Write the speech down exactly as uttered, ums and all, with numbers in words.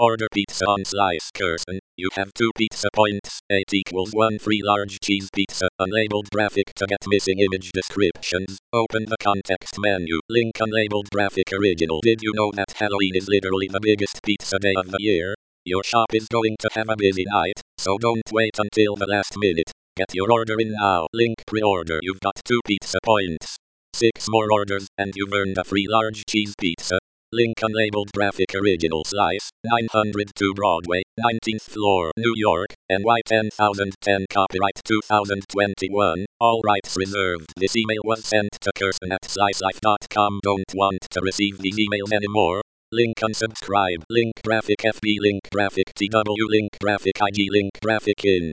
Order pizza on Slice Curzon. You have two pizza points. eight equals one free large cheese pizza. Unlabeled graphic to get missing image descriptions. Open the context menu. Link unlabeled graphic original. Did you know that Halloween is literally the biggest pizza day of the year? Your shop is going to have a busy night, so don't wait until the last minute. Get your order in now. Link pre-order. You've got two pizza points. Six more orders, and you've earned a free large cheese pizza. Link unlabeled graphic original Slice, nine oh two Broadway, nineteenth floor, New York, N Y ten thousand ten copyright two thousand twenty-one, all rights reserved. This email was sent to Curzon at slicelife dot com. Don't want to receive these emails anymore. Link unsubscribe. Link graphic F B. Link graphic T W. Link graphic I G. Link graphic in.